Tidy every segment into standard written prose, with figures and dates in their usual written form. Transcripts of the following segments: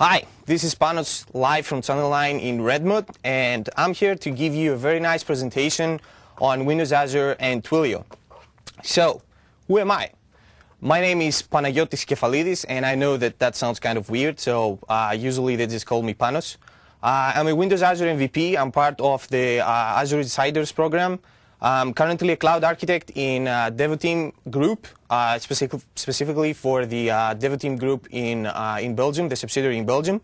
Hi, this is Panos live from Thunderline in Redmond, and I'm here to give you a very nice presentation on Windows Azure and Twilio. So, who am I? My name is Panagiotis Kefalidis, and I know that sounds kind of weird, so usually they just call me Panos. I'm a Windows Azure MVP. I'm part of the Azure Insiders program. I'm currently a cloud architect in Devoteam Group, specifically for the Devoteam Group in Belgium, the subsidiary in Belgium.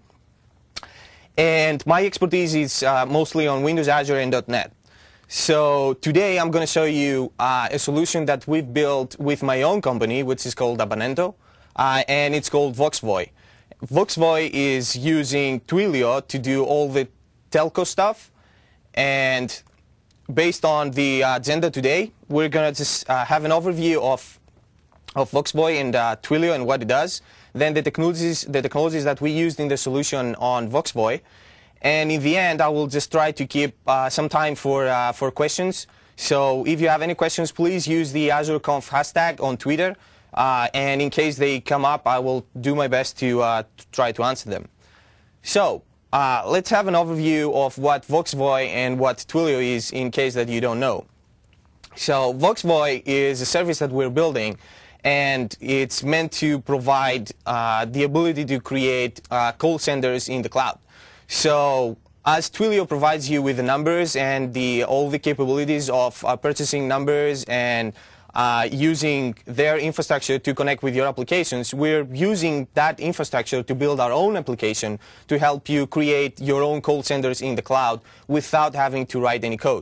And my expertise is mostly on Windows Azure and .NET. So today I'm going to show you a solution that we've built with my own company, which is called Abonento, and it's called Voxvoy. Voxvoy is using Twilio to do all the telco stuff, and based on the agenda today, we're going to just have an overview of Voxvoy and Twilio and what it does, then the technologies that we used in the solution on Voxvoy, and in the end, I will just try to keep some time for questions. So if you have any questions, please use the AzureConf hashtag on Twitter, and in case they come up, I will do my best to try to answer them. So let's have an overview of what Voxvoy and what Twilio is, in case that you don't know. So Voxvoy is a service that we're building, and it's meant to provide the ability to create call centers in the cloud. So as Twilio provides you with the numbers and all the capabilities of purchasing numbers and using their infrastructure to connect with your applications, we're using that infrastructure to build our own application to help you create your own call centers in the cloud without having to write any code.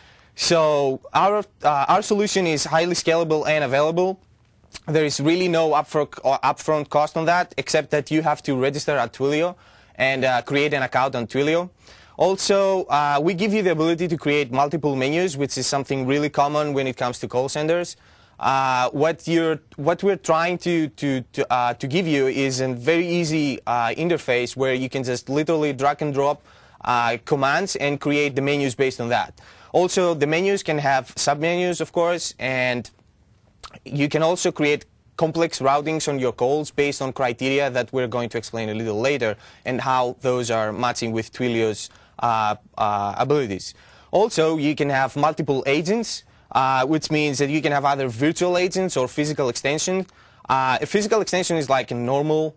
So our solution is highly scalable and available. There is really no upfront cost on that, except that you have to register at Twilio and create an account on Twilio. Also, we give you the ability to create multiple menus, which is something really common when it comes to call centers. What we're trying to give you is a very easy interface where you can just literally drag and drop commands and create the menus based on that. Also, the menus can have submenus, of course, and you can also create complex routings on your calls based on criteria that we're going to explain a little later, and how those are matching with Twilio's abilities. Also, you can have multiple agents, which means that you can have either virtual agents or physical extensions. A physical extension is like a normal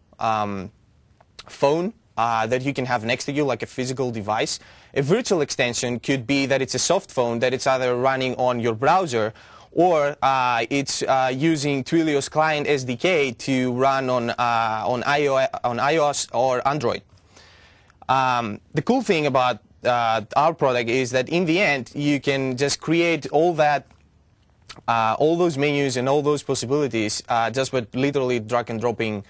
phone that you can have next to you, like a physical device. A virtual extension could be that it's a soft phone that it's either running on your browser, or it's using Twilio's client SDK to run on iOS or Android. The cool thing about our product is that in the end, you can just create all those menus and all those possibilities just with literally drag and dropping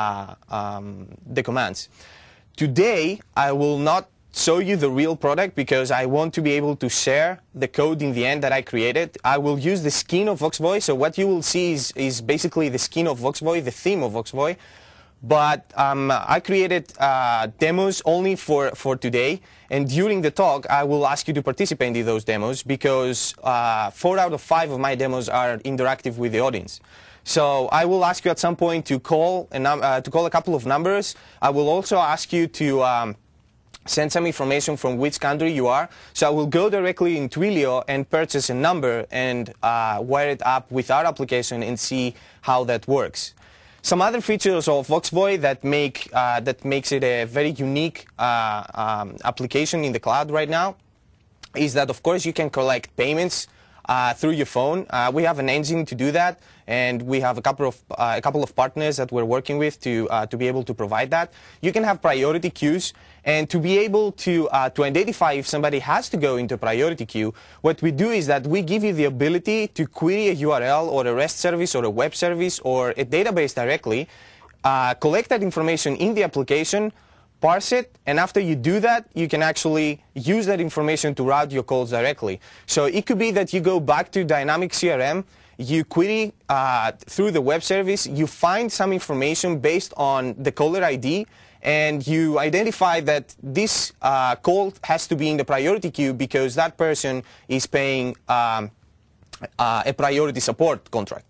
the commands. Today, I will not show you the real product because I want to be able to share the code in the end that I created. I will use the skin of Voxvoy, so what you will see is basically the skin of Voxvoy, the theme of Voxvoy. But I created demos only for today, and during the talk I will ask you to participate in those demos because 4 out of 5 of my demos are interactive with the audience. So I will ask you at some point to call a couple of numbers. I will also ask you to send some information from which country you are. So I will go directly in Twilio and purchase a number and wire it up with our application and see how that works. Some other features of Voxvoy that makes it a very unique application in the cloud right now is that, of course, you can collect payments through your phone. We have an engine to do that, and we have a couple of partners that we're working with to be able to provide that. You can have priority queues, and to be able to identify if somebody has to go into a priority queue, what we do is that we give you the ability to query a URL or a REST service or a web service or a database directly, collect that information in the application, parse it, and after you do that, you can actually use that information to route your calls directly. So it could be that you go back to Dynamic CRM, you query through the web service, you find some information based on the caller ID, and you identify that this call has to be in the priority queue because that person is paying a priority support contract.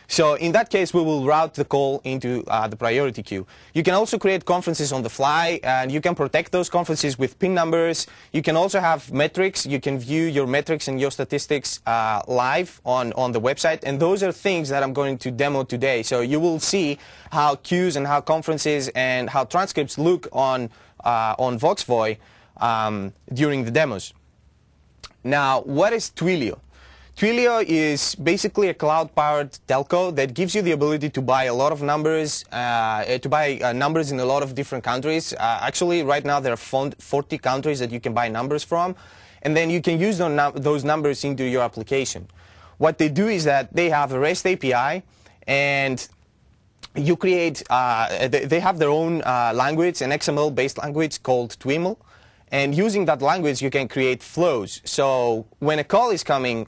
So in that case, we will route the call into the priority queue. You can also create conferences on the fly, and you can protect those conferences with PIN numbers. You can also have metrics. You can view your metrics and your statistics live on the website, and those are things that I'm going to demo today. So you will see how queues and how conferences and how transcripts look on Voxvoy during the demos. Now, what is Twilio? Twilio is basically a cloud-powered telco that gives you the ability to buy a lot of numbers, numbers in a lot of different countries. Actually, right now there are 40 countries that you can buy numbers from, and then you can use those numbers into your application. What they do is that they have a REST API, and you create. They have their own language, an XML-based language called Twiml. And using that language, you can create flows. So when a call is coming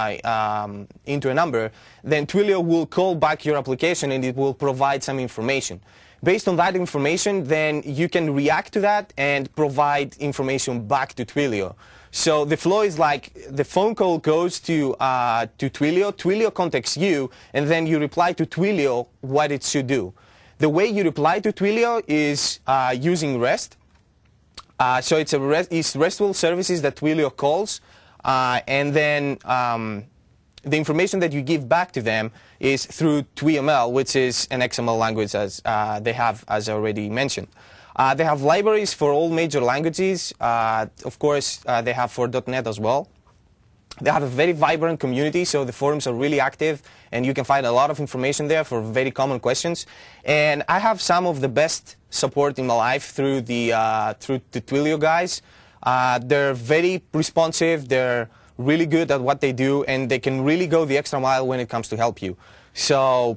into a number, then Twilio will call back your application and it will provide some information. Based on that information, then you can react to that and provide information back to Twilio. So the flow is like the phone call goes to Twilio, Twilio contacts you, and then you reply to Twilio what it should do. The way you reply to Twilio is using REST. So it's RESTful services that Twilio calls, and then the information that you give back to them is through TwiML, which is an XML language, as they have, as I already mentioned. They have libraries for all major languages. Of course, they have for .NET as well. They have a very vibrant community, so the forums are really active, and you can find a lot of information there for very common questions. And I have some of the best support in my life through the Twilio guys. They're very responsive. They're really good at what they do, and they can really go the extra mile when it comes to help you. So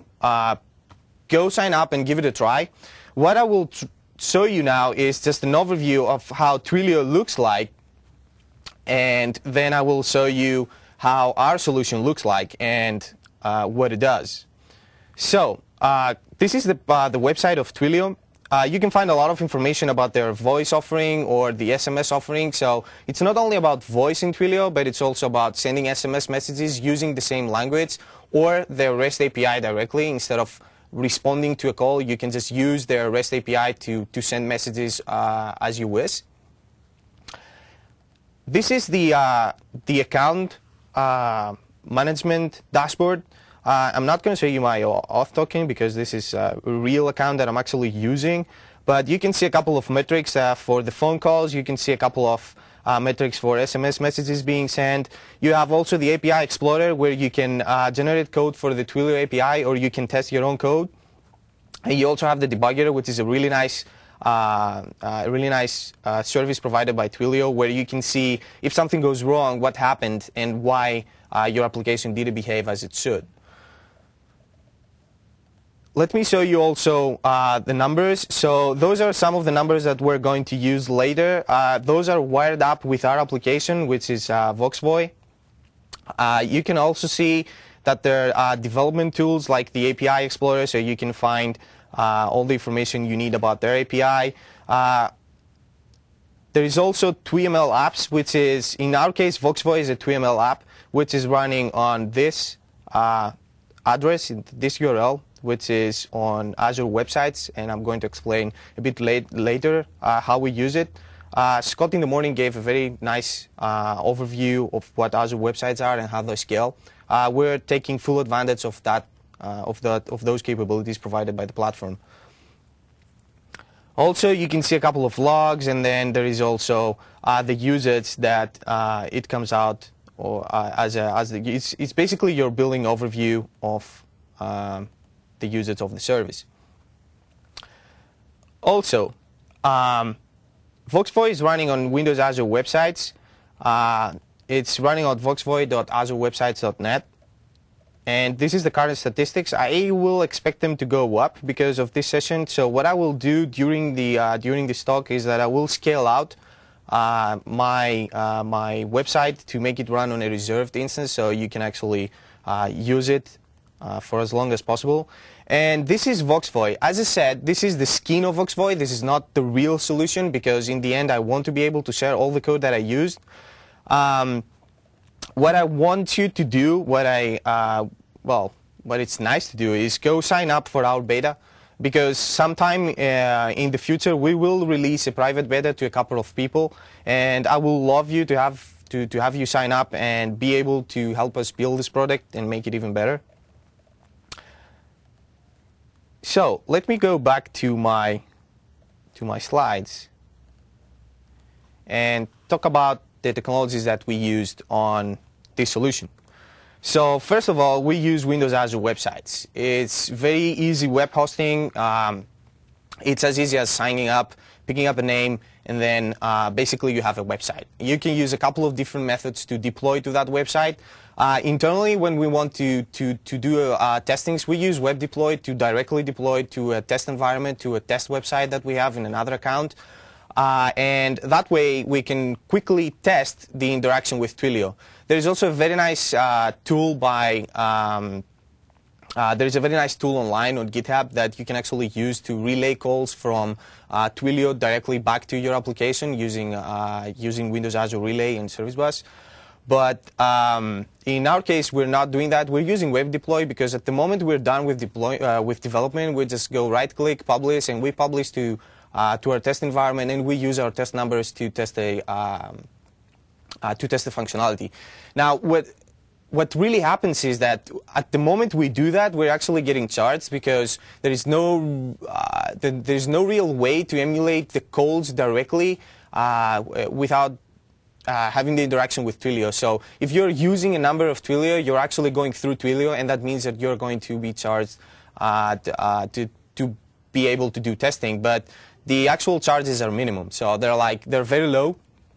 go sign up and give it a try. What I will show you now is just an overview of how Twilio looks like, and then I will show you how our solution looks like and what it does. So this is the website of Twilio. You can find a lot of information about their voice offering or the SMS offering. So it's not only about voice in Twilio, but it's also about sending SMS messages using the same language or their REST API directly. Instead of responding to a call, you can just use their REST API to send messages as you wish. This is the account management dashboard. I'm not going to show you my auth token because this is a real account that I'm actually using. But you can see a couple of metrics for the phone calls. You can see a couple of metrics for SMS messages being sent. You have also the API Explorer where you can generate code for the Twilio API, or you can test your own code. And you also have the debugger, which is a really nice service provided by Twilio, where you can see if something goes wrong, what happened, and why your application didn't behave as it should. Let me show you also the numbers. So those are some of the numbers that we're going to use later. Those are wired up with our application, which is Voxvoy. You can also see that there are development tools like the API Explorer, so you can find all the information you need about their API. There is also TwiML apps, which is, in our case, Voxvoy is a TwiML app, which is running on this address, this URL, which is on Azure websites, and I'm going to explain a bit later how we use it. Scott in the morning gave a very nice overview of what Azure websites are and how they scale. We're taking full advantage of that, of those capabilities provided by the platform. Also, you can see a couple of logs, and then there is also the usage that it comes out, or it's basically your billing overview of the usage of the service. Also, Voxvoy is running on Windows Azure websites. It's running on voxvoy.azurewebsites.net. And this is the current statistics. I will expect them to go up because of this session. So what I will do during this talk is that I will scale out my website to make it run on a reserved instance, so you can actually use it for as long as possible. And this is Voxvoy. As I said, this is the skin of Voxvoy. This is not the real solution, because in the end I want to be able to share all the code that I used. What I want you to do, what what it's nice to do is go sign up for our beta, because sometime in the future we will release a private beta to a couple of people, and I will love you to have you sign up and be able to help us build this product and make it even better. So let me go back to my slides and talk about the technologies that we used on this solution. So first of all, we use Windows Azure websites. It's very easy web hosting. It's as easy as signing up, picking up a name, and then basically you have a website. You can use a couple of different methods to deploy to that website. Internally, when we want to do testings, we use web deploy to directly deploy to a test environment, to a test website that we have in another account. And that way we can quickly test the interaction with Twilio. There is also a very nice tool by there is a very nice tool online on GitHub that you can actually use to relay calls from Twilio directly back to your application using Windows Azure Relay and Service Bus. But in our case, we're not doing that. We're using web deploy because at the moment we're done with development. We just go right-click, publish, and we publish to our test environment, and we use our test numbers to test the functionality. Now, what really happens is that at the moment we do that, we're actually getting charged because there is no real way to emulate the calls directly without having the interaction with Twilio. So if you're using a number of Twilio, you're actually going through Twilio, and that means that you're going to be charged to be able to do testing. But the actual charges are minimum, so they're very low.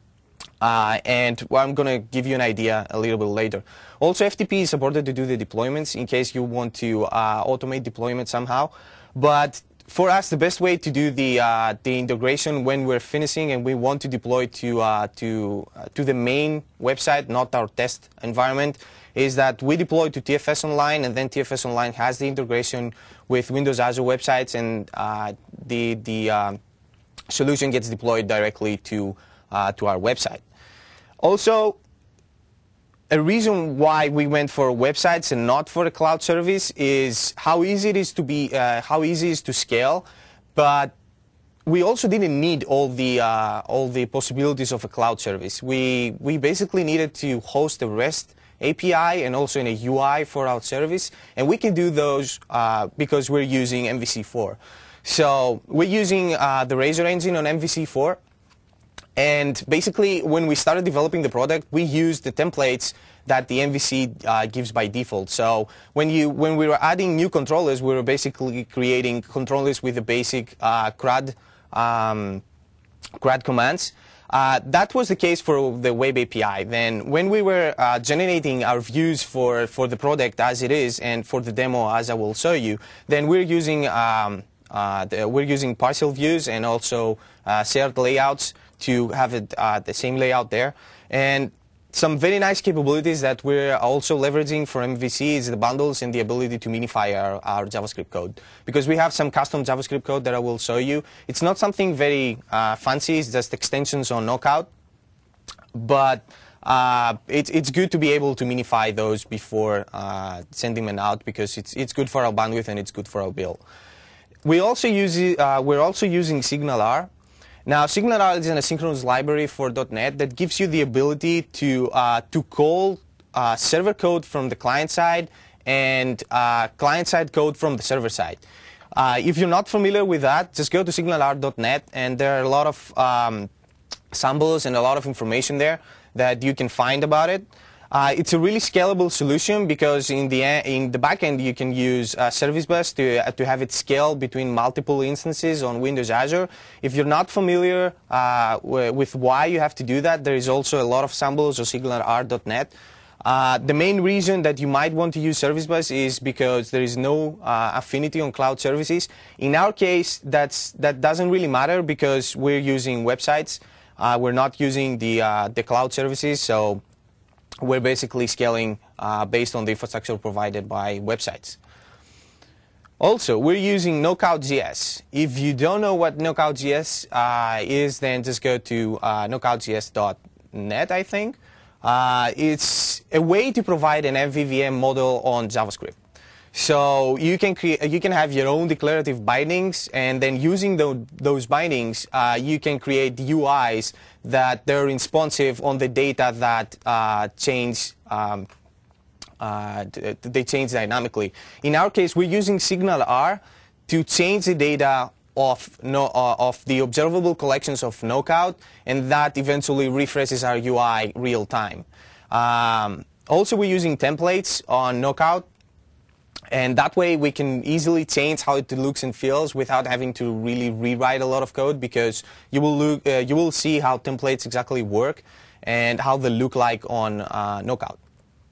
And I'm going to give you an idea a little bit later. Also, FTP is supported to do the deployments in case you want to automate deployment somehow. But for us, the best way to do the integration when we're finishing and we want to deploy to the main website, not our test environment, is that we deploy to TFS Online, and then TFS Online has the integration with Windows Azure websites, and the solution gets deployed directly to our website. Also, a reason why we went for websites and not for a cloud service is how easy it is to scale, but we also didn't need all the possibilities of a cloud service. We basically needed to host a REST API and also in a UI for our service, and we can do those because we're using MVC4. So we're using the Razor engine on MVC4. And basically, when we started developing the product, we used the templates that the MVC gives by default. So when we were adding new controllers, we were basically creating controllers with the basic CRUD commands. That was the case for the web API. Then when we were generating our views for the product as it is and for the demo as I will show you, then we're using partial views and also shared layouts to have it the same layout there. And some very nice capabilities that we're also leveraging for MVC is the bundles and the ability to minify our JavaScript code. Because we have some custom JavaScript code that I will show you. It's not something very fancy, it's just extensions on Knockout. But it's good to be able to minify those before sending them out, because it's good for our bandwidth and it's good for our build. We're also using SignalR. Now, SignalR is an asynchronous library for .NET that gives you the ability to call server code from the client side and client-side code from the server side. If you're not familiar with that, just go to signalr.net, and there are a lot of samples and a lot of information there that you can find about it. It's a really scalable solution because in the back end you can use Service Bus to have it scale between multiple instances on Windows Azure. If you're not familiar with why you have to do that, there is also a lot of samples on signalr.net. The main reason that you might want to use Service Bus is because there is no affinity on cloud services. In our case, that doesn't really matter because we're using websites. We're not using the cloud services, so we're basically scaling based on the infrastructure provided by websites. Also, we're using Knockout.js. If you don't know what Knockout.js is, then just go to knockoutjs.net, I think. It's a way to provide an MVVM model on JavaScript. So you can have your own declarative bindings, and then using those bindings, you can create UIs that they're responsive on the data that change. They change dynamically. In our case, we're using SignalR to change the data of the observable collections of Knockout, and that eventually refreshes our UI real time. Also, we're using templates on Knockout, and that way we can easily change how it looks and feels without having to really rewrite a lot of code, because you will see how templates exactly work and how they look like on Knockout.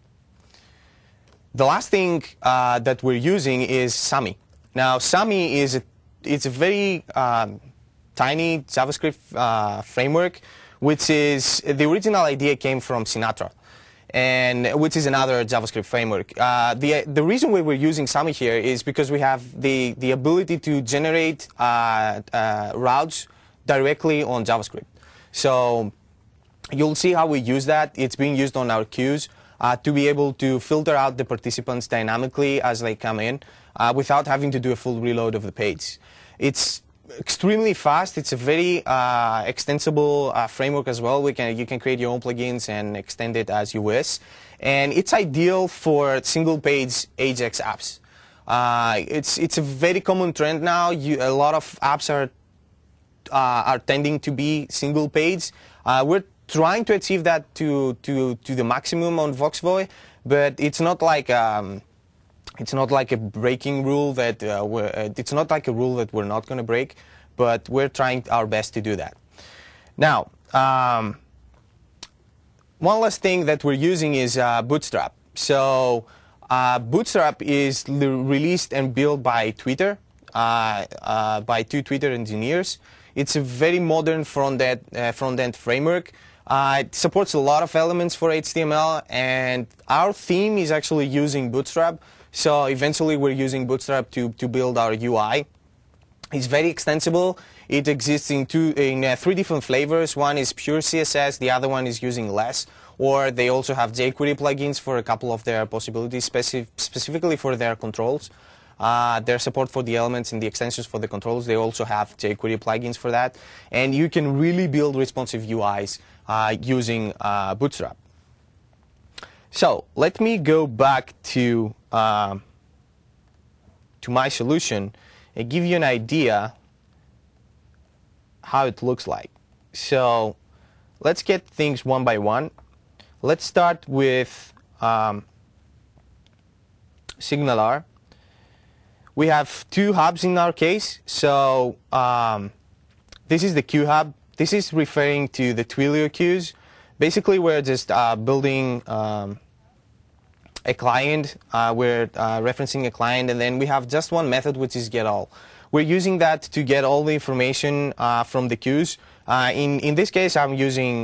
The last thing that we're using is Sami. Now, Sami it's a very tiny JavaScript framework, which is the original idea came from Sinatra, and which is another JavaScript framework. The reason why we're using Sami here is because we have the ability to generate routes directly on JavaScript. So you'll see how we use that. It's being used on our queues to be able to filter out the participants dynamically as they come in without having to do a full reload of the page. It's extremely fast. It's a very extensible framework as well. You can create your own plugins and extend it as you wish. And it's ideal for single-page Ajax apps. It's a very common trend now. A lot of apps are tending to be single-page. We're trying to achieve that to the maximum on Voxvoy, but it's not like a breaking rule that it's not like a rule that we're not going to break, but we're trying our best to do that. Now, one last thing that we're using is Bootstrap. So Bootstrap is released and built by Twitter, by two Twitter engineers. It's a very modern front-end framework. It supports a lot of elements for HTML, and our theme is actually using Bootstrap. So eventually we're using Bootstrap to build our UI. It's very extensible. It exists in three different flavors. One is pure CSS, the other one is using less, or they also have jQuery plugins for a couple of their possibilities, specifically for their controls. Their support for the elements and the extensions for the controls, they also have jQuery plugins for that. And you can really build responsive UIs using Bootstrap. So let me go back to my solution and give you an idea how it looks like. So let's get things one by one. Let's start with SignalR. We have two hubs in our case. So this is the queue hub. This is referring to the Twilio queues. Basically, we're just building a client. We're referencing a client, and then we have just one method, which is getAll. We're using that to get all the information from the queues. In this case, I'm using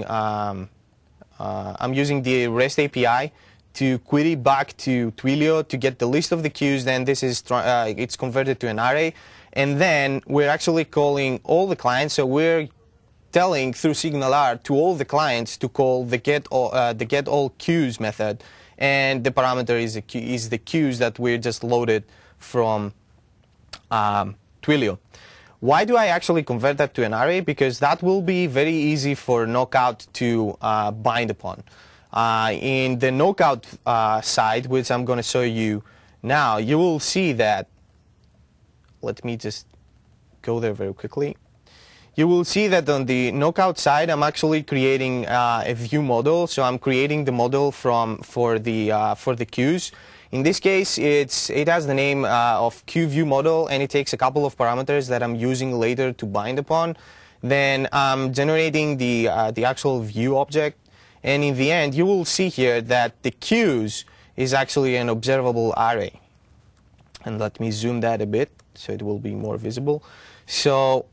the REST API to query back to Twilio to get the list of the queues. Then this is it's converted to an array, and then we're actually calling all the clients. So we're telling through SignalR to all the clients to call the getAll queues method, and the parameter is the queues that we just loaded from Twilio. Why do I actually convert that to an array? Because that will be very easy for Knockout to bind upon. In the Knockout side, which I'm going to show you now, you will see that, let me just go there very quickly. You will see that on the Knockout side, I'm actually creating a view model. So I'm creating the model for the queues. In this case, it has the name of QViewModel, and it takes a couple of parameters that I'm using later to bind upon. Then I'm generating the actual view object, and in the end, you will see here that the queues is actually an observable array. And let me zoom that a bit so it will be more visible. So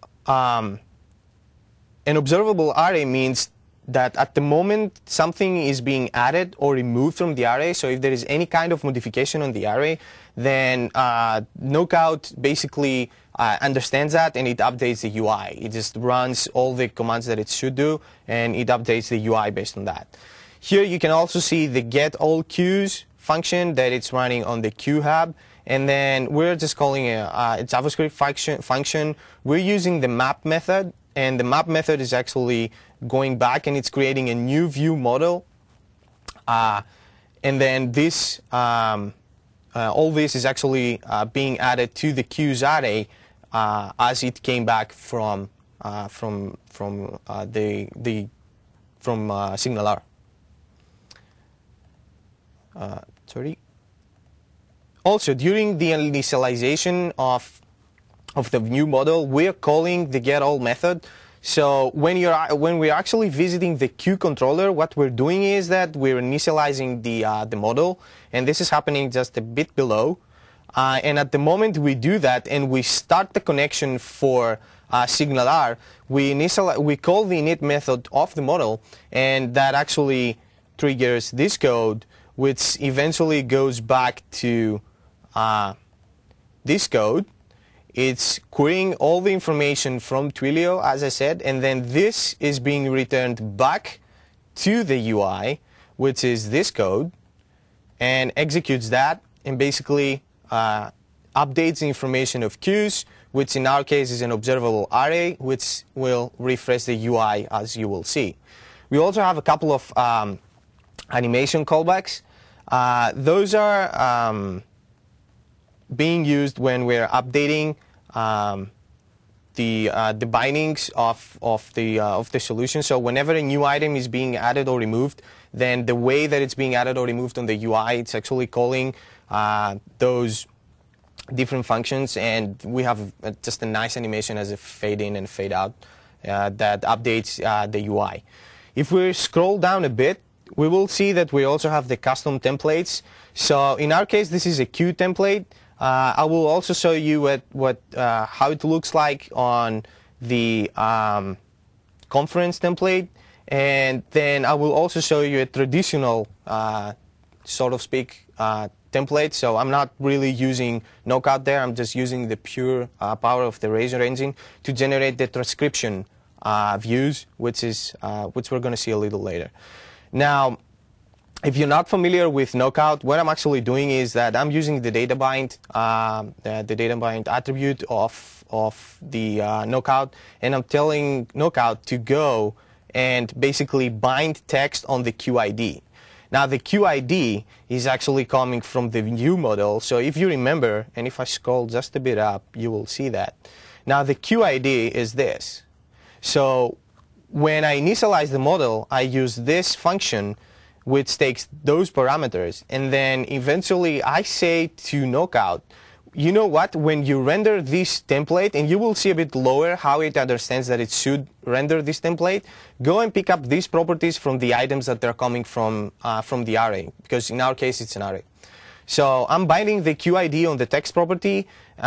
an observable array means that at the moment something is being added or removed from the array. So if there is any kind of modification on the array, then Knockout basically understands that, and it updates the UI. It just runs all the commands that it should do, and it updates the UI based on that. Here you can also see the getAll queues function that it's running on the queue hub, and then we're just calling a JavaScript function. We're using the map method, and the map method is actually going back and it's creating a new view model. And then this, all this is actually being added to the queues array as it came back from SignalR. Sorry. Also, during the initialization of the new model, we're calling the getAll method. So when we're actually visiting the queue controller, what we're doing is that we're initializing the model, and this is happening just a bit below. And at the moment we do that and we start the connection for SignalR, we call the init method of the model, and that actually triggers this code, which eventually goes back to this code. It's querying all the information from Twilio, as I said, and then this is being returned back to the UI, which is this code, and executes that, and basically updates the information of queues, which in our case is an observable array, which will refresh the UI, as you will see. We also have a couple of animation callbacks. Those are being used when we're updating the bindings of the solution. So whenever a new item is being added or removed, then the way that it's being added or removed on the UI, it's actually calling those different functions, and we have just a nice animation as a fade in and fade out that updates the UI. If we scroll down a bit, we will see that we also have the custom templates. So in our case, this is a queue template. I will also show you how it looks like on the conference template, and then I will also show you a traditional, so to speak, template. So I'm not really using Knockout there. I'm just using the pure power of the Razor engine to generate the transcription views, which we're going to see a little later. Now, if you're not familiar with Knockout, what I'm actually doing is that I'm using the data bind, the data bind attribute of the Knockout, and I'm telling Knockout to go and basically bind text on the QID. Now, the QID is actually coming from the view model. So if you remember, and if I scroll just a bit up, you will see that. Now, the QID is this. So when I initialize the model, I use this function, which takes those parameters, and then eventually I say to Knockout, you know what, when you render this template, and you will see a bit lower how it understands that it should render this template, go and pick up these properties from the items that they're coming from the array, because in our case it's an array. So I'm binding the QID on the text property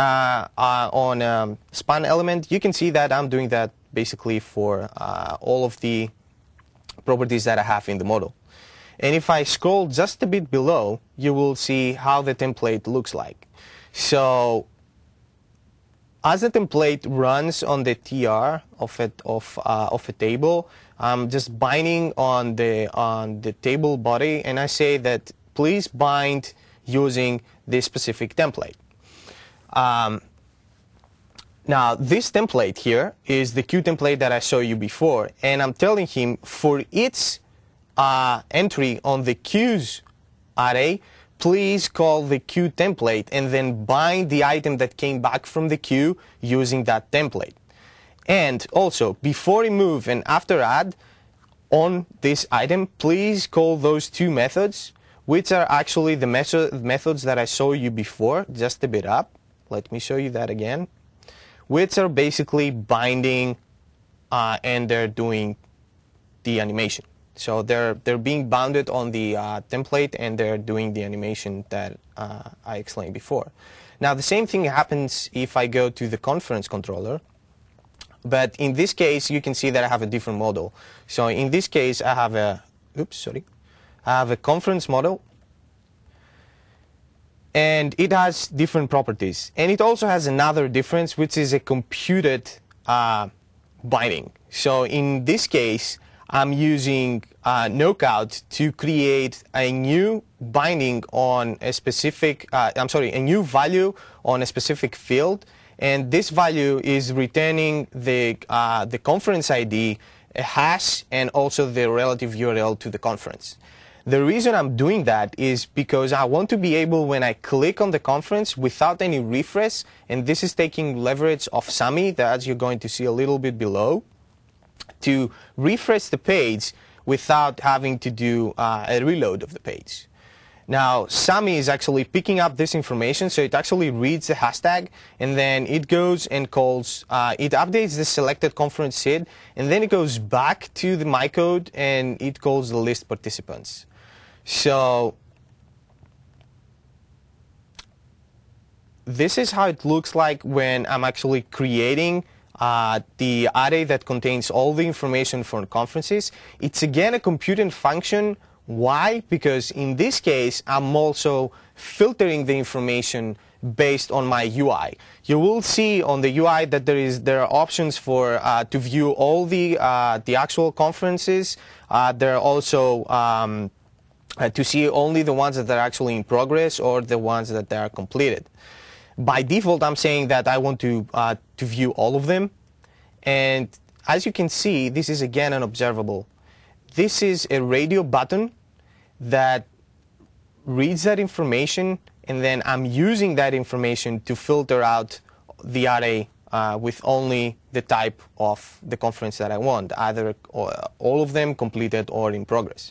on span element. You can see that I'm doing that basically for all of the properties that I have in the model. And if I scroll just a bit below, you will see how the template looks like. So as the template runs on the TR of a table, I'm just binding on the table body, and I say that please bind using this specific template. Now, this template here is the queue template that I showed you before, and I'm telling him for each entry on the queues array, please call the queue template and then bind the item that came back from the queue using that template. And also, before remove and after add on this item, please call those two methods, which are actually the methods that I showed you before, just a bit up. Let me show you that again, which are basically binding and they're doing the animation. So they're being bounded on the template, and they're doing the animation that I explained before. Now, the same thing happens if I go to the conference controller. But in this case, you can see that I have a different model. So in this case, I have I have a conference model, and it has different properties. And it also has another difference, which is a computed binding. So in this case, I'm using knockout to create a new binding on a specific, a new value on a specific field, and this value is returning the conference ID, a hash, and also the relative URL to the conference. The reason I'm doing that is because I want to be able, when I click on the conference without any refresh, and this is taking leverage of SAMI, that you're going to see a little bit below, to refresh the page without having to do a reload of the page. Now, SAMI is actually picking up this information, so it actually reads the hashtag, and then it goes and calls, it updates the selected conference SID, and then it goes back to the MyCode, and it calls the list participants. So this is how it looks like when I'm actually creating the array that contains all the information for conferences. It's again a computing function. Why? Because in this case, I'm also filtering the information based on my UI. You will see on the UI that there are options for to view all the actual conferences. There are also to see only the ones that are actually in progress or the ones that are completed. By default, I'm saying that I want to view all of them. And as you can see, this is again an observable. This is a radio button that reads that information, and then I'm using that information to filter out the array with only the type of the conference that I want, either all of them completed or in progress.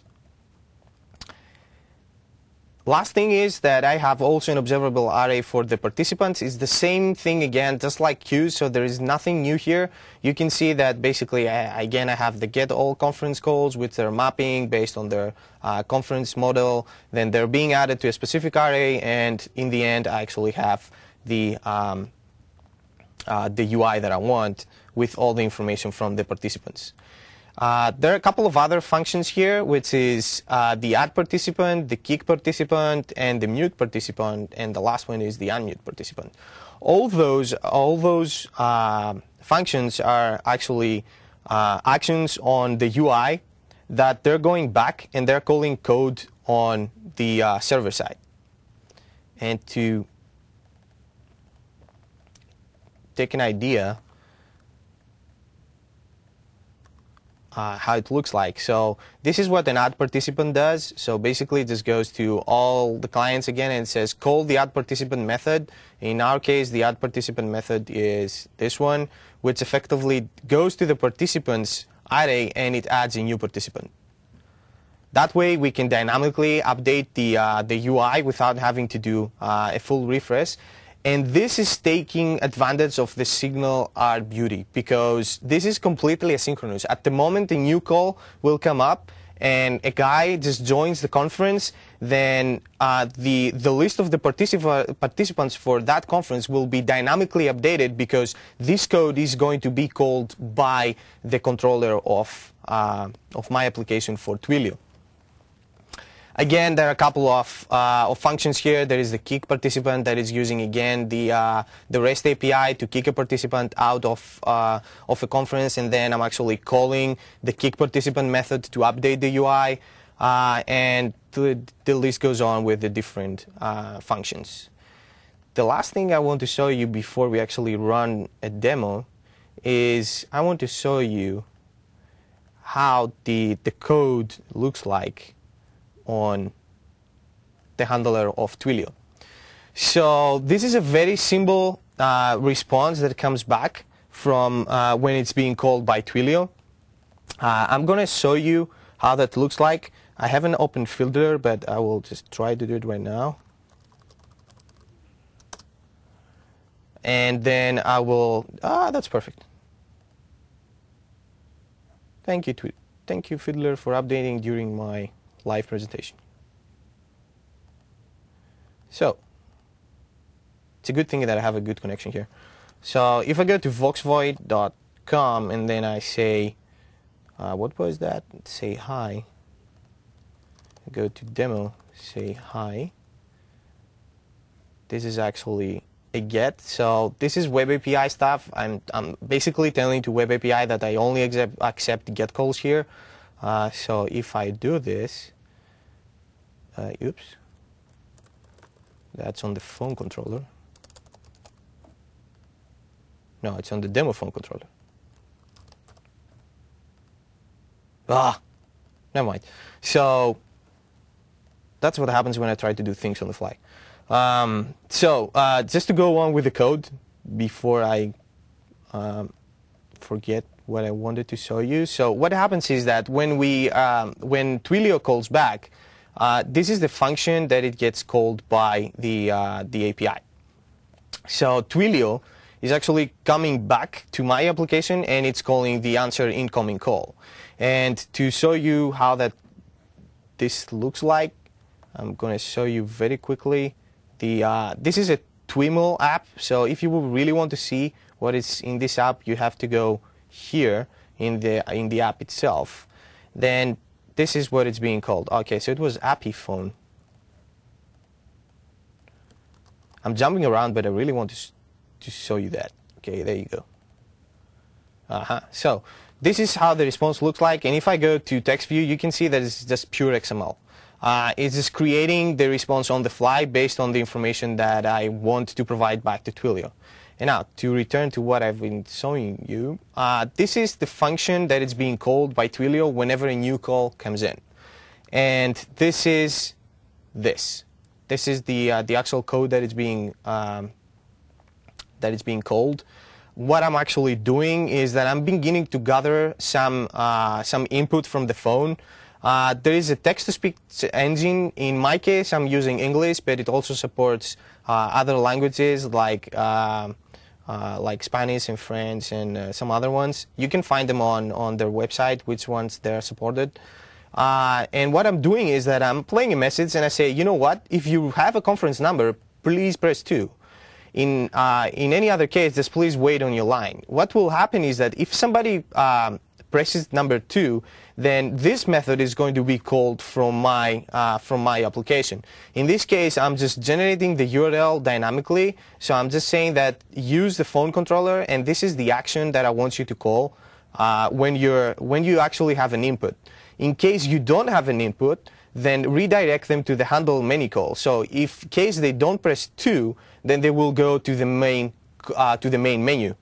Last thing is that I have also an observable array for the participants. It's the same thing again, just like queues, so there is nothing new here. You can see that basically, again, I have the get all conference calls with their mapping based on their conference model. Then they're being added to a specific array, and in the end, I actually have the UI that I want with all the information from the participants. There are a couple of other functions here, which is the add participant, the kick participant, and the mute participant, and the last one is the unmute participant. All those functions are actually actions on the UI that they're going back and they're calling code on the server side. And to take an idea how it looks like. So this is what an add participant does. So basically it just goes to all the clients again and it says call the add participant method. In our case, the add participant method is this one, which effectively goes to the participants array and it adds a new participant. That way we can dynamically update the UI without having to do a full refresh. And this is taking advantage of the SignalR beauty, because this is completely asynchronous. At the moment a new call will come up and a guy just joins the conference, then the list of the participants for that conference will be dynamically updated, because this code is going to be called by the controller of my application for Twilio. Again, there are a couple of functions here. There is the kick participant that is using, again, the REST API to kick a participant out of a conference, and then I'm actually calling the kick participant method to update the UI, and the list goes on with the different functions. The last thing I want to show you before we actually run a demo is I want to show you how the code looks like on the handler of Twilio. So this is a very simple response that comes back from when it's being called by Twilio. I'm going to show you how that looks like. I haven't opened Filter, but I will just try to do it right now. And then I will, that's perfect. Thank you, Fiddler, for updating during my live presentation. So it's a good thing that I have a good connection here. So if I go to voxvoid.com and then I say, what was that? Say hi. I go to demo, say hi. This is actually a get. So this is Web API stuff. I'm basically telling to Web API that I only accept get calls here. So if I do this, oops, that's on the phone controller. No, it's on the demo phone controller. Never mind. So that's what happens when I try to do things on the fly. Just to go on with the code before I forget what I wanted to show you. So what happens is that when Twilio calls back, this is the function that it gets called by the API. So Twilio is actually coming back to my application and it's calling the answer incoming call. And to show you how this looks like, I'm going to show you very quickly. This is a Twiml app, so if you really want to see what is in this app, you have to go here in the app itself. Then this is what it's being called. Okay, so it was Appiphone. I'm jumping around, but I really want to show you that. Okay, there you go. So this is how the response looks like, and if I go to text view, you can see that it's just pure XML. It's just creating the response on the fly based on the information that I want to provide back to Twilio. And now, to return to what I've been showing you, this is the function that is being called by Twilio whenever a new call comes in. And this is this. This is the actual code that is being called. What I'm actually doing is that I'm beginning to gather some input from the phone. There is a text-to-speech engine. In my case, I'm using English, but it also supports other languages like Spanish and French and some other ones. You can find them on their website, which ones they're supported. And what I'm doing is that I'm playing a message and I say, you know what? If you have a conference number, please press 2. In any other case, just please wait on your line. What will happen is that if somebody presses number 2, then this method is going to be called from my application. In this case, I'm just generating the URL dynamically. So I'm just saying that use the phone controller, and this is the action that I want you to call when you actually have an input. In case you don't have an input, then redirect them to the handle many call. So if in case they don't press 2, then they will go to the main menu.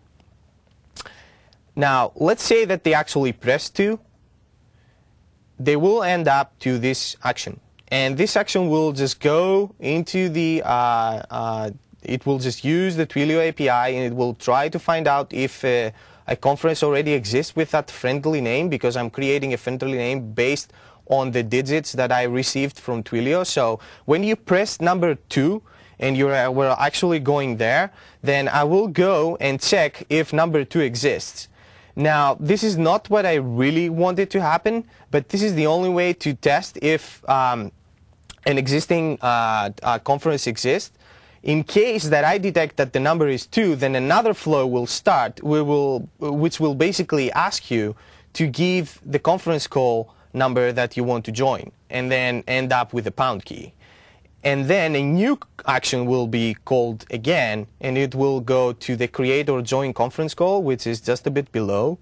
Now, let's say that they actually press 2. They will end up to this action. And this action will just go into the, it will just use the Twilio API, and it will try to find out if a conference already exists with that friendly name, because I'm creating a friendly name based on the digits that I received from Twilio. So when you press number 2 and we're actually going there, then I will go and check if number 2 exists. Now, this is not what I really wanted to happen, but this is the only way to test if an existing conference exists. In case that I detect that the number is 2, then another flow will start, which will basically ask you to give the conference call number that you want to join, and then end up with the pound key. And then a new action will be called again, and it will go to the create or join conference call, which is just a bit below.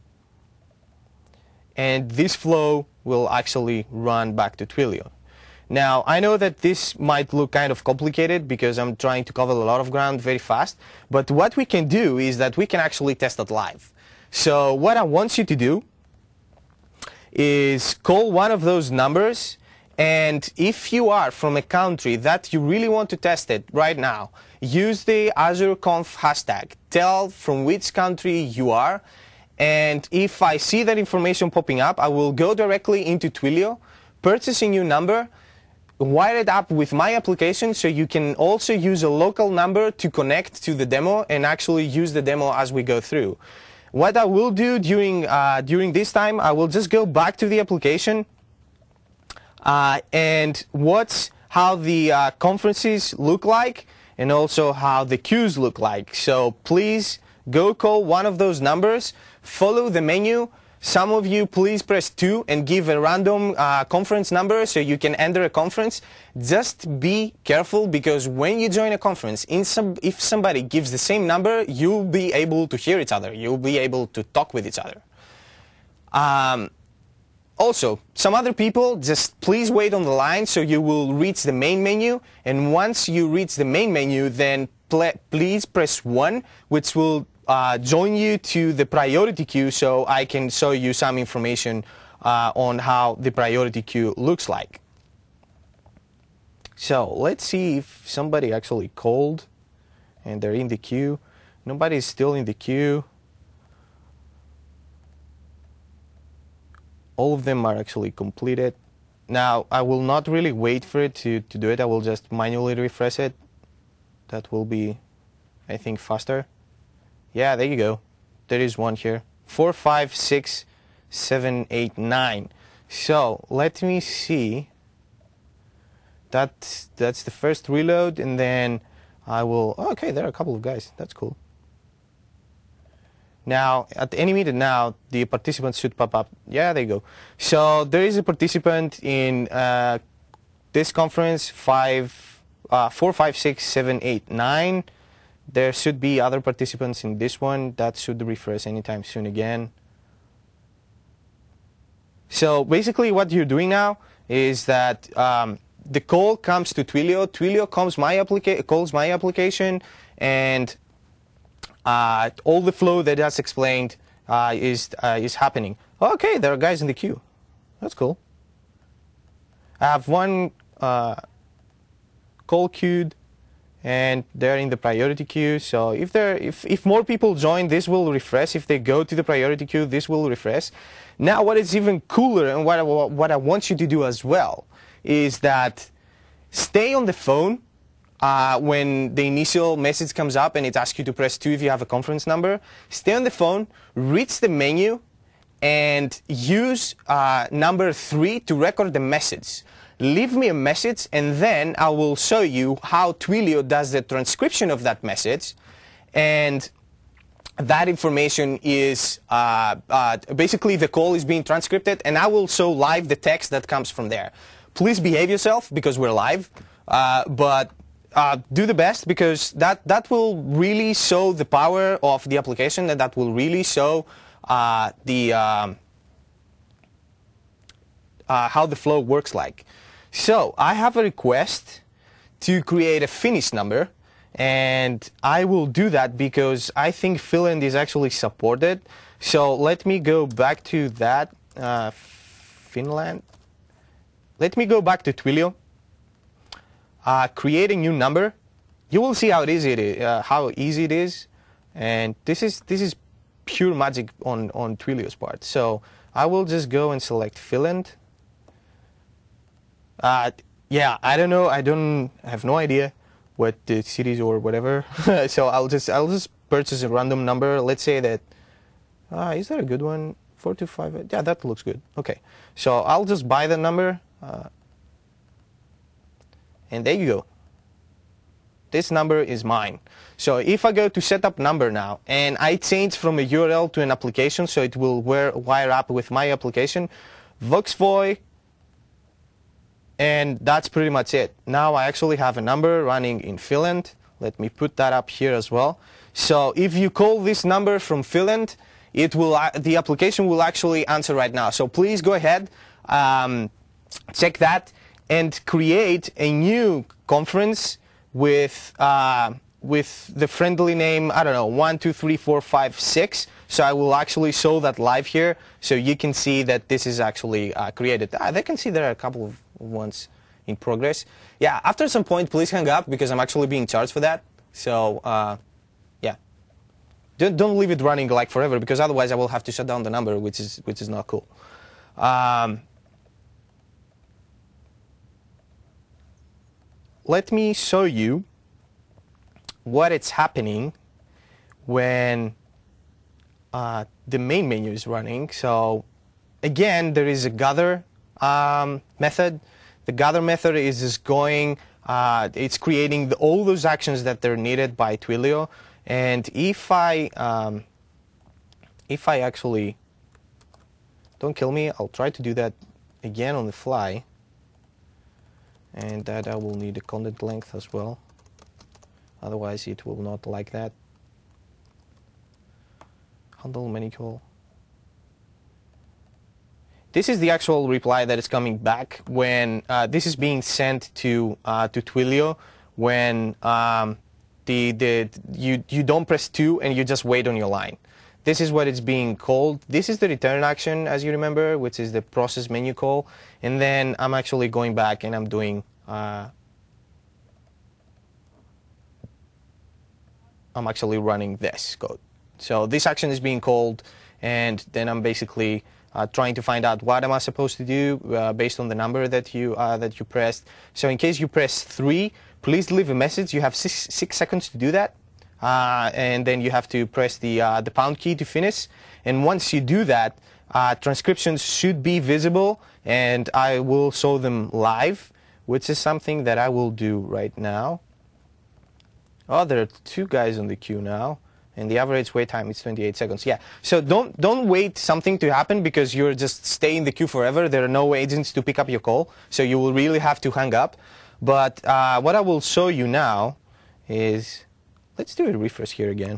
And this flow will actually run back to Twilio. Now, I know that this might look kind of complicated because I'm trying to cover a lot of ground very fast, but what we can do is that we can actually test it live. So what I want you to do is call one of those numbers, and if you are from a country that you really want to test it right now, use the AzureConf hashtag. Tell from which country you are, and if I see that information popping up, I will go directly into Twilio, purchase a new number, wire it up with my application, so you can also use a local number to connect to the demo and actually use the demo as we go through. What I will do during this time, I will just go back to the application and watch how the conferences look like, and also how the queues look like. So please go call one of those numbers, follow the menu. Some of you please press 2 and give a random conference number so you can enter a conference. Just be careful, because when you join a conference, if somebody gives the same number, you'll be able to hear each other. You'll be able to talk with each other. also, some other people, just please wait on the line so you will reach the main menu. And once you reach the main menu, then please press 1, which will join you to the priority queue so I can show you some information on how the priority queue looks like. So let's see if somebody actually called and they're in the queue. Nobody's still in the queue. All of them are actually completed. Now, I will not really wait for it to do it. I will just manually refresh it. That will be, I think, faster. Yeah, there you go. There is one here. 4, 5, 6, 7, 8, 9. So let me see. That's the first reload, and then I will. Oh, okay, there are a couple of guys. That's cool. Now, at any minute now, the participants should pop up. Yeah, there you go. So there is a participant in this conference 4, 5, 6, 7, 8, 9. There should be other participants in this one. That should refresh anytime soon again. So basically what you're doing now is that the call comes to Twilio. Twilio calls my application, and all the flow that that's explained is happening. Okay, there are guys in the queue. That's cool. I have one call queued, and they're in the priority queue. So if more people join, this will refresh. If they go to the priority queue, this will refresh. Now, what is even cooler, and what I want you to do as well, is that stay on the phone when the initial message comes up and it asks you to press 2 if you have a conference number. Stay on the phone, reach the menu, and use number 3 to record the message. Leave me a message, and then I will show you how Twilio does the transcription of that message. And that information is basically the call is being transcribed, and I will show live the text that comes from there. Please behave yourself because we're live, but do the best, because that will really show the power of the application, and that will really show how the flow works like. So I have a request to create a finish number, and I will do that because I think Finland is actually supported. So let me go back to that Finland. Let me go back to Twilio. Create a new number. You will see how easy it is, and this is pure magic on Twilio's part. So I will just go and select Finland. Yeah, I don't know. I have no idea what the cities or whatever. So I'll just purchase a random number. Let's say that. Is that a good one? 425. Yeah, that looks good. Okay. So I'll just buy the number. And there you go. This number is mine. So if I go to setup number now, and I change from a URL to an application, so it will wire up with my application, Voxvoy, and that's pretty much it. Now I actually have a number running in Finland. Let me put that up here as well. So if you call this number from Finland, the application will actually answer right now. So please go ahead, check that, and create a new conference with the friendly name, I don't know, 1, 2, 3, 4, 5, 6. So I will actually show that live here, so you can see that this is actually created. They can see there are a couple of ones in progress. Yeah, after some point, please hang up because I'm actually being charged for that. So yeah, don't leave it running like forever, because otherwise I will have to shut down the number, which is not cool. Let me show you what is happening when the main menu is running. So again, there is a gather method. The gather method is just going, it's creating all those actions that are needed by Twilio. And if I actually, don't kill me, I'll try to do that again on the fly. And that I will need a content length as well. Otherwise it will not like that. Handle many call. this is the actual reply that is coming back when this is being sent to Twilio when you don't press 2 and you just wait on your line. This is what it's being called. This is the return action, as you remember, which is the process menu call. And then I'm actually going back and I'm doing, I'm actually running this code. So this action is being called, and then I'm basically trying to find out what am I supposed to do based on the number that you pressed. So in case you press 3, please leave a message. You have 6 seconds to do that. And then you have to press the pound key to finish. And once you do that, transcriptions should be visible, and I will show them live, which is something that I will do right now. Oh, there are 2 guys on the queue now, and the average wait time is 28 seconds. Yeah, so don't wait something to happen because you're just stay in the queue forever. There are no agents to pick up your call, so you will really have to hang up. But what I will show you now is, let's do a refresh here again.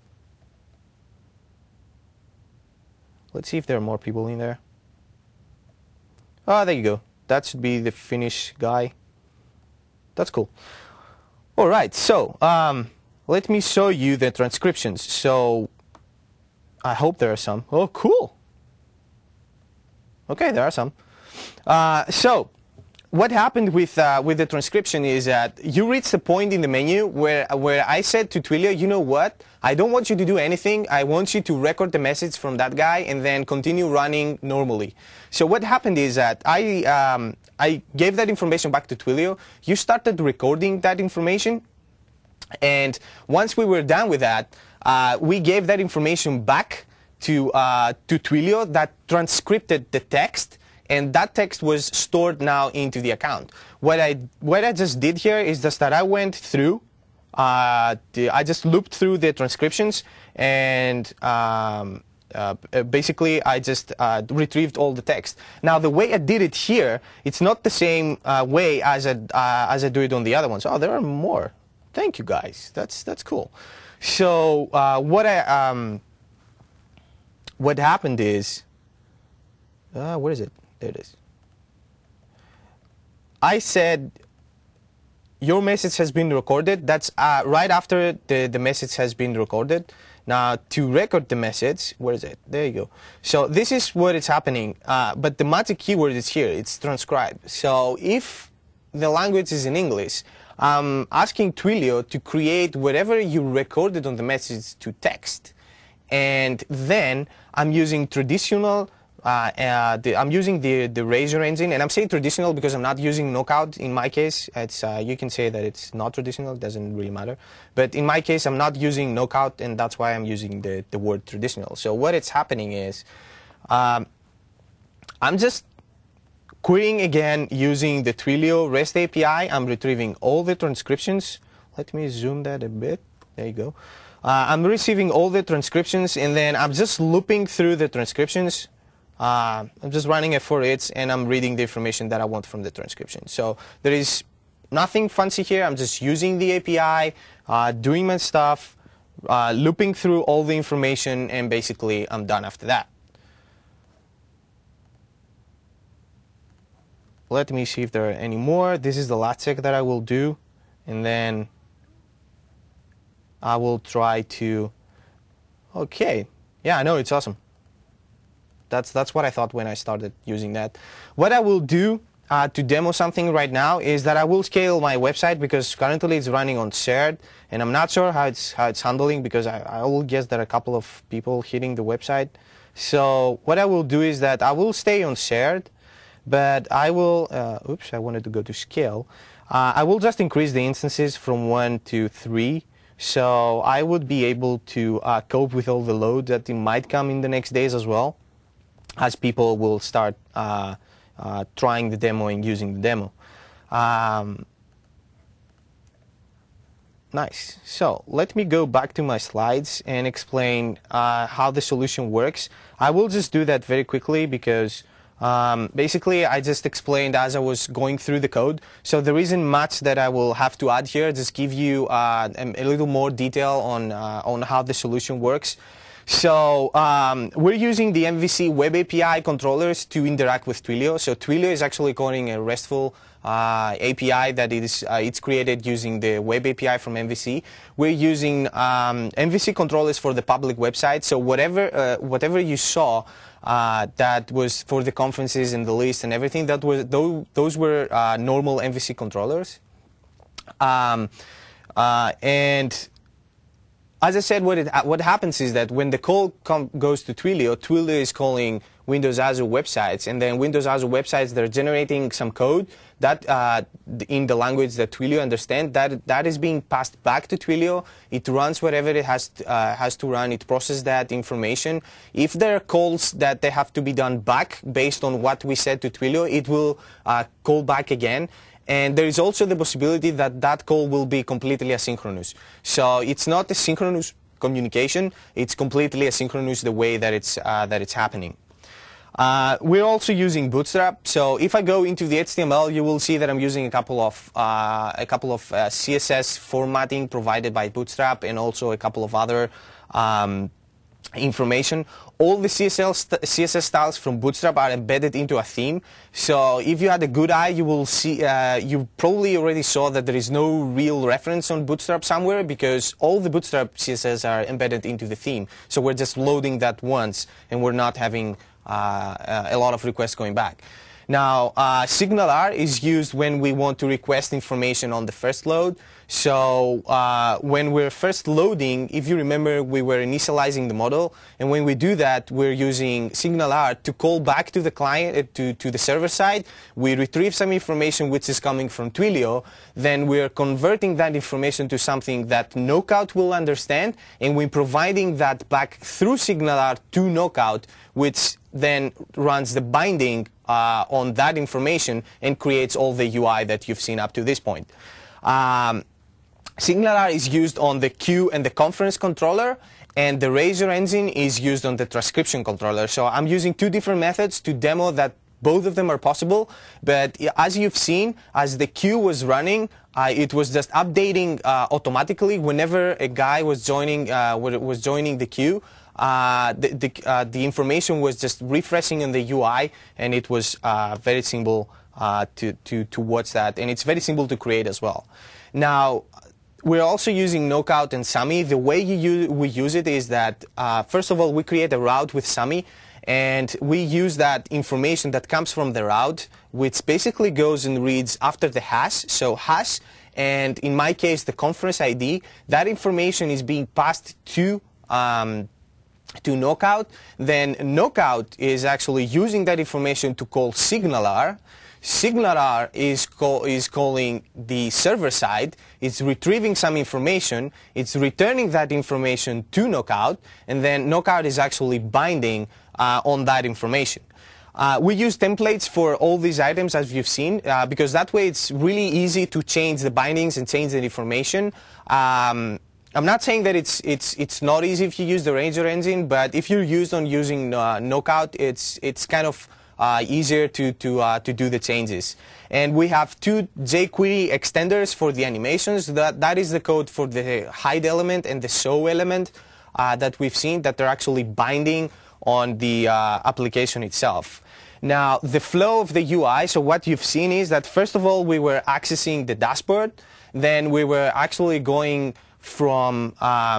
Let's see if there are more people in there. Oh, there you go. That should be the Finnish guy. That's cool. All right, so let me show you the transcriptions. So I hope there are some. Oh, cool. Okay, there are some. So what happened with the transcription is that you reached a point in the menu where I said to Twilio, you know what? I don't want you to do anything. I want you to record the message from that guy and then continue running normally. So what happened is that I gave that information back to Twilio. You started recording that information. And once we were done with that, we gave that information back to Twilio that transcripted the text. And that text was stored now into the account. What I just did here is just that I went through, I just looped through the transcriptions, and basically I just retrieved all the text. Now the way I did it here, it's not the same way as I do it on the other ones. Oh, there are more. Thank you guys. That's cool. So what happened is, where is it? There it is. I said, your message has been recorded. That's right after the message has been recorded. Now, to record the message, where is it? There you go. So this is what is happening. But the magic keyword is here. It's transcribe. So if the language is in English, I'm asking Twilio to create whatever you recorded on the message to text. And then I'm using traditional I'm using the Razor engine, and I'm saying traditional because I'm not using Knockout in my case. It's you can say that it's not traditional, it doesn't really matter. But in my case, I'm not using Knockout, and that's why I'm using the word traditional. So what it's happening is, I'm just querying again using the Twilio REST API. I'm retrieving all the transcriptions. Let me zoom that a bit. There you go. I'm receiving all the transcriptions, and then I'm just looping through the transcriptions. I'm just running a for each, and I'm reading the information that I want from the transcription. So there is nothing fancy here. I'm just using the API, doing my stuff, looping through all the information, and basically I'm done after that. Let me see if there are any more. This is the last check that I will do, and then I will try to, okay, yeah, I know, it's awesome. That's what I thought when I started using that. What I will do to demo something right now is that I will scale my website because currently it's running on shared, and I'm not sure how it's handling because I will guess there are a couple of people hitting the website. So what I will do is that I will stay on shared, but I will, oops, I wanted to go to scale. I will just increase the instances from 1 to 3. So I would be able to cope with all the load that might come in the next days as well, as people will start trying the demo and using the demo. Nice. So let me go back to my slides and explain how the solution works. I will just do that very quickly because basically I just explained as I was going through the code. So there isn't much that I will have to add here. Just give you a little more detail on how the solution works. So we're using the MVC Web API controllers to interact with Twilio. So Twilio is actually calling a RESTful API that it's created using the Web API from MVC. We're using MVC controllers for the public website. So whatever you saw that was for the conferences and the list and everything, those were normal MVC controllers. And as I said, what happens is that when the call goes to Twilio, Twilio is calling Windows Azure websites, and then Windows Azure websites, they're generating some code that in the language that Twilio understands, that is being passed back to Twilio. It runs whatever it has to run. It processes that information. If there are calls that they have to be done back based on what we said to Twilio, it will call back again. And there is also the possibility that that call will be completely asynchronous. So it's not a synchronous communication. It's completely asynchronous the way that it's happening. We're also using Bootstrap. So if I go into the HTML, you will see that I'm using a couple of CSS formatting provided by Bootstrap, and also a couple of other information. All the CSS styles from Bootstrap are embedded into a theme. So if you had a good eye, you will see, you probably already saw that there is no real reference on Bootstrap somewhere, because all the Bootstrap CSS are embedded into the theme. So we're just loading that once, and we're not having a lot of requests going back. Now, SignalR is used when we want to request information on the first load. So when we're first loading, if you remember, we were initializing the model, and when we do that, we're using SignalR to call back to the client, to the server side. We retrieve some information which is coming from Twilio, then we're converting that information to something that Knockout will understand, and we're providing that back through SignalR to Knockout, which then runs the binding on that information and creates all the UI that you've seen up to this point. SignalR is used on the queue and the conference controller, and the Razor engine is used on the transcription controller. So I'm using two different methods to demo that both of them are possible, but as you've seen, as the queue was running, it was just updating automatically whenever a guy was joining the queue. The information was just refreshing in the UI, and it was very simple to watch that, and it's very simple to create as well. Now, we're also using Knockout and Sami. The way we use it is that, first of all, we create a route with Sami, and we use that information that comes from the route, which basically goes and reads after the hash. So hash, and in my case, the conference ID, that information is being passed to Knockout. Then Knockout is actually using that information to call SignalR. SignalR is calling the server side. It's retrieving some information. It's returning that information to Knockout, and then Knockout is actually binding on that information. We use templates for all these items, as you've seen, because that way it's really easy to change the bindings and change the information. I'm not saying that it's not easy if you use the Razor engine, but if you're using Knockout, it's kind of easier to do the changes. And we have two jQuery extenders for the animations. That is the code for the hide element and the show element that we've seen, that they're actually binding on the application itself. Now, the flow of the UI, so what you've seen is that, first of all, we were accessing the dashboard. Then we were actually going from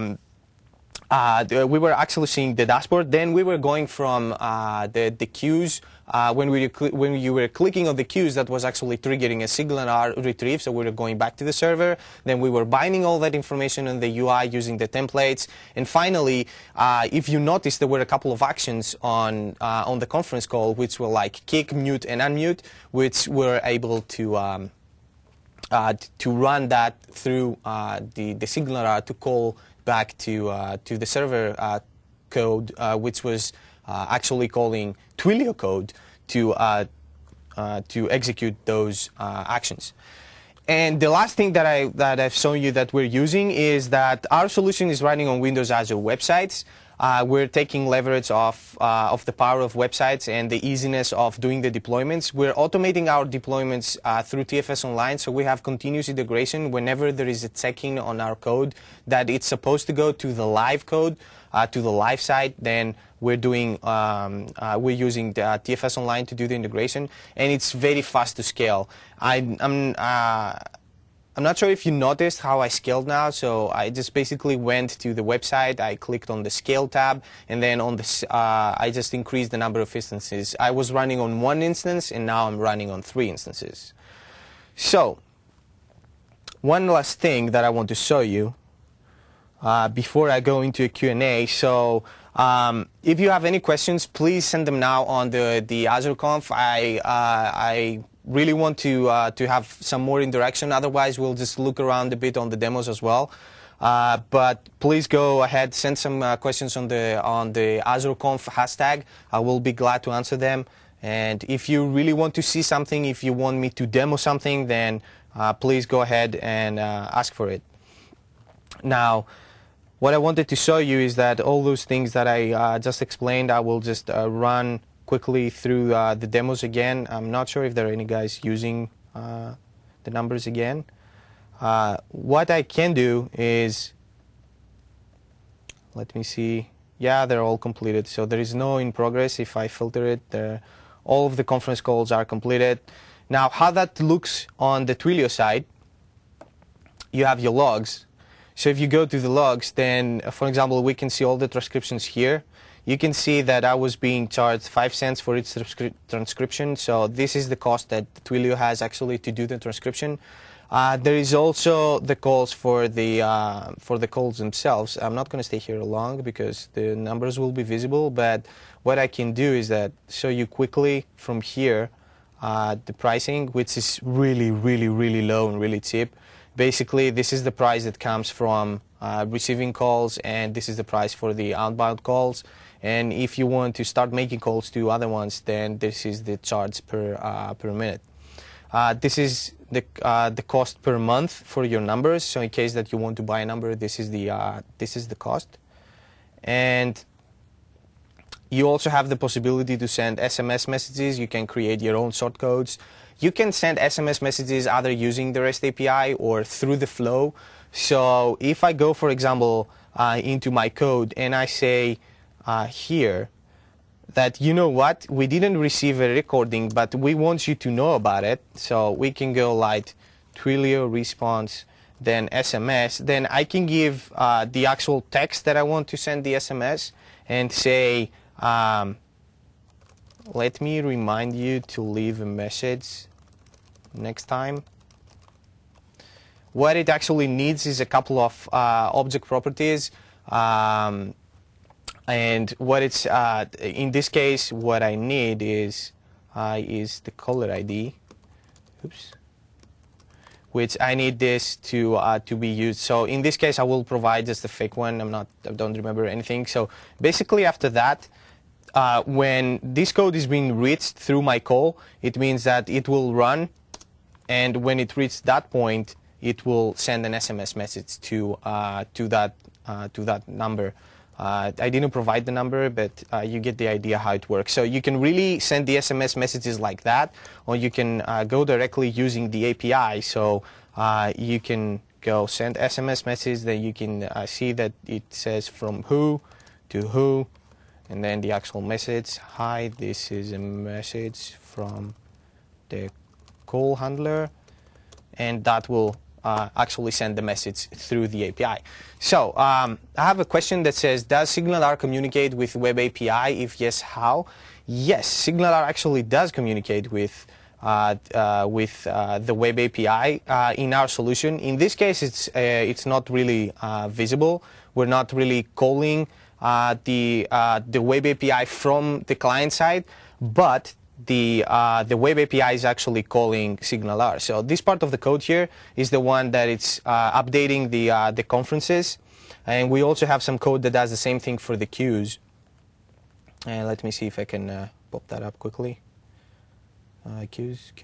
we were actually seeing the dashboard. Then we were going from the queues. When you were clicking on the queues, that was actually triggering a SignalR retrieve, so we were going back to the server. Then we were binding all that information on the UI using the templates. And finally, if you notice, there were a couple of actions on the conference call, which were like kick, mute, and unmute, which were able to run that through the SignalR to call back to the server code, which was actually calling Twilio code to execute those actions. And the last thing that I've shown you that we're using is that our solution is running on Windows Azure websites. we're taking leverage of the power of websites and the easiness of doing the deployments. We're automating our deployments through TFS Online, so we have continuous integration whenever there is a checking on our code that it's supposed to go to the live code, to the live site. Then we're using the TFS Online to do the integration, and it's very fast to scale. I'm not sure if you noticed how I scaled now, so I just basically went to the website, I clicked on the scale tab, and then on this, I just increased the number of instances. I was running on 1 instance, and now I'm running on 3 instances. So, one last thing that I want to show you before I go into a Q&A. So, if you have any questions, please send them now on the Azure Conf. I really want to have some more interaction. Otherwise, we'll just look around a bit on the demos as well. But please go ahead, send some questions on the Azure Conf hashtag. I will be glad to answer them. And if you really want to see something, if you want me to demo something, then please go ahead and ask for it. Now, what I wanted to show you is that all those things that I just explained, I will just run quickly through the demos again. I'm not sure if there are any guys using the numbers again. What I can do is, let me see. Yeah, they're all completed. So there is no in progress. If I filter it, all of the conference calls are completed. Now, how that looks on the Twilio side, you have your logs. So if you go to the logs, then, for example, we can see all the transcriptions here. You can see that I was being charged 5 cents for its transcription. So this is the cost that Twilio has actually to do the transcription. There is also the calls for the calls themselves. I'm not going to stay here long because the numbers will be visible. But what I can do is that show you quickly from here the pricing, which is really, really, really low and really cheap. Basically, this is the price that comes from receiving calls, and this is the price for the outbound calls. And if you want to start making calls to other ones, then this is the charge per minute. This is the cost per month for your numbers. So in case that you want to buy a number, this is the cost. And you also have the possibility to send SMS messages. You can create your own shortcodes. You can send SMS messages either using the REST API or through the flow. So if I go, for example, into my code and I say here that, you know what, we didn't receive a recording, but we want you to know about it. So we can go like Twilio response, then SMS. Then I can give the actual text that I want to send the SMS and say, let me remind you to leave a message next time. What it actually needs is a couple of object properties. And what it's in this case, what I need is the caller ID. Oops. Which I need this to be used. So in this case, I will provide just a fake one. I don't remember anything. So basically, after that, when this code is being reached through my call, it means that it will run, and when it reaches that point, it will send an SMS message to that number. I didn't provide the number, but you get the idea how it works. So you can really send the SMS messages like that, or you can go directly using the API. So you can go send SMS message, then you can see that it says from who to who, and then the actual message. Hi, this is a message from the call handler, and that will actually send the message through the API. So I have a question that says, does SignalR communicate with Web API? If yes, how? Yes, SignalR actually does communicate with the Web API in our solution. In this case, it's not really visible. We're not really calling the Web API from the client side, but the Web API is actually calling SignalR. So this part of the code here is the one that it's updating the conferences, and we also have some code that does the same thing for the queues. And let me see if I can pop that up quickly. Queues.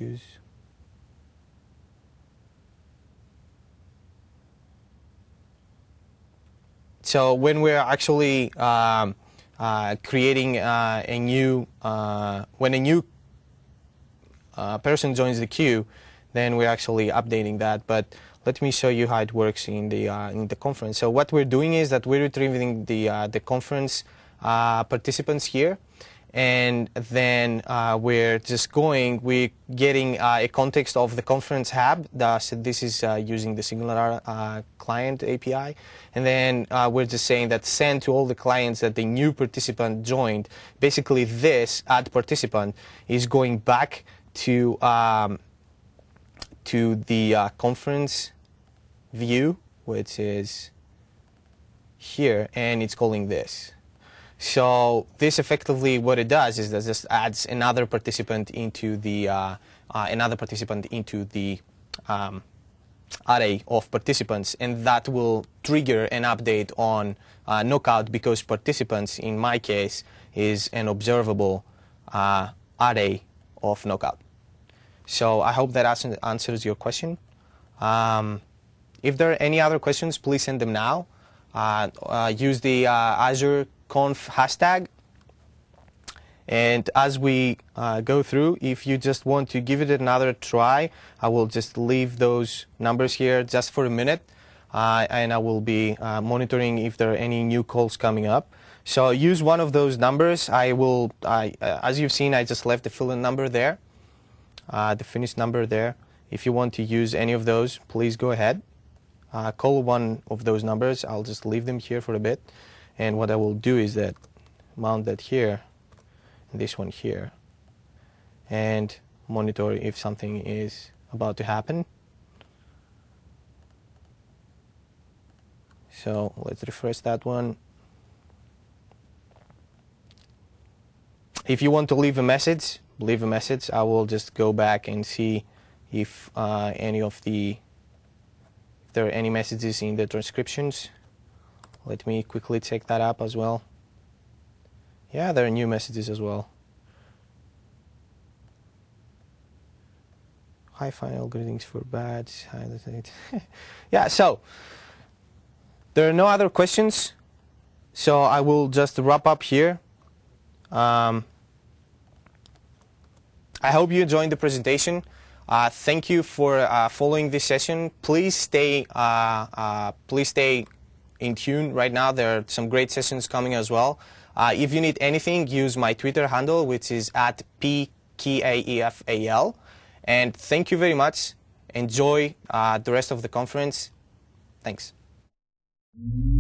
So when we're actually creating a new, when a new person joins the queue, then we're actually updating that. But let me show you how it works in the conference. So what we're doing is that we're retrieving the conference participants here, and then we're getting a context of the conference hub. So this is using the Singular client API, and then we're just saying that send to all the clients that the new participant joined. Basically, this add participant is going back to the conference view, which is here, and it's calling this. So this effectively, what it does is that just adds another participant into the array of participants, and that will trigger an update on Knockout, because participants in my case is an observable array of Knockout. So I hope that answers your question. If there are any other questions, please send them now. Use the Azure Conf hashtag. And as we go through, if you just want to give it another try, I will just leave those numbers here just for a minute, and I will be monitoring if there are any new calls coming up. So use one of those numbers. As you've seen, I just left the fill-in number there, the finished number there. If you want to use any of those, please go ahead. Call one of those numbers. I'll just leave them here for a bit. And what I will do is that mount that here, and this one here, and monitor if something is about to happen. So let's refresh that one. If you want to leave a message, leave a message. I will just go back and see if there are any messages in the transcriptions. Let me quickly check that up as well. Yeah, there are new messages as well. Hi, final greetings for badge. Yeah, so there are no other questions. So I will just wrap up here. I hope you enjoyed the presentation. Thank you for following this session. Please stay in tune right now. There are some great sessions coming as well. If you need anything, use my Twitter handle, which is @PKEFAL. And thank you very much. Enjoy the rest of the conference. Thanks.